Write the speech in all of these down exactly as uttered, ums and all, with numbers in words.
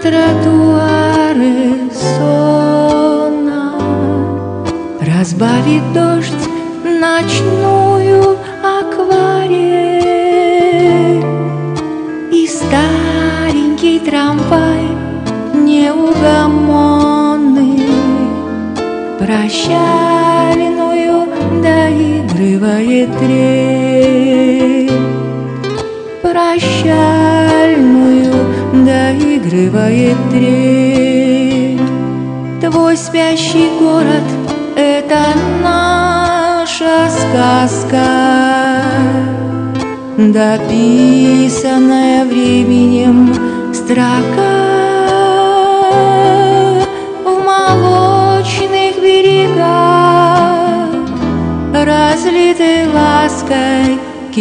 тротуары сонно, разбавит дождь ночную акварель. И старенький трамвай неугомонный прощальную доигрывает трель. Прощальную доигрывает трель. Твой спящий город — это наша сказка, дописанная временем строка. В молочных берегах, разлитой лаской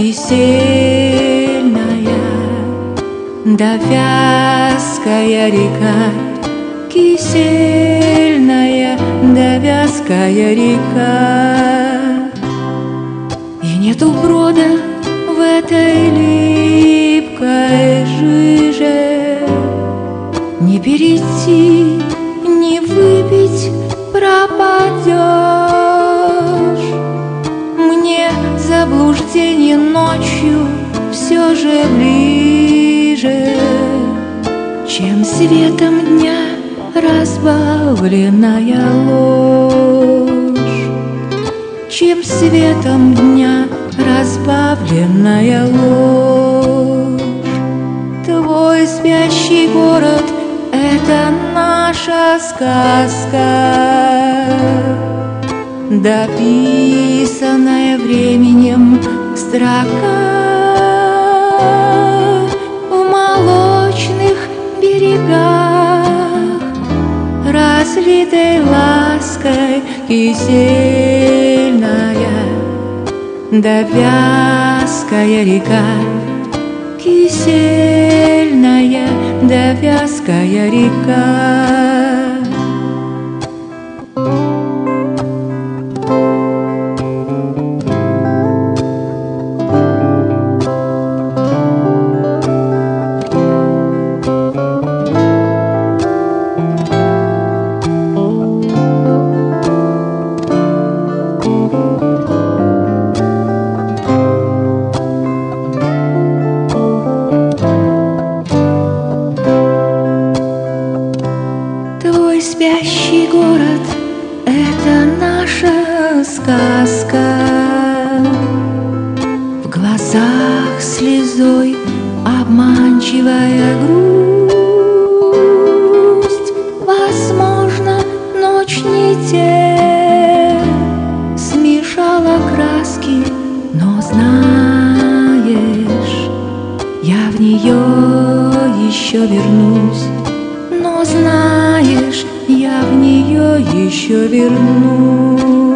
кисельная, да вязкая река, кисельная, да вязкая река. И нету брода в этой липкой жиже, не перейти, не выпить пропадешь. Мне заблуждение ночью все же ближе, чем светом дня разбавленная ложь, чем светом дня разбавленная ложь. Твой спящий город — это наша сказка, дописанная временем строка. В молочных берегах, разлитой лаской кисельная, да вязкая река, кисельная, да вязкая река. Твой спящий город — это наша сказка. В глазах слезой обманчивая грусть. Возможно, ночь не те смешала краски, но знаешь, я в нее еще вернусь. Но знаешь, я в нее еще вернусь.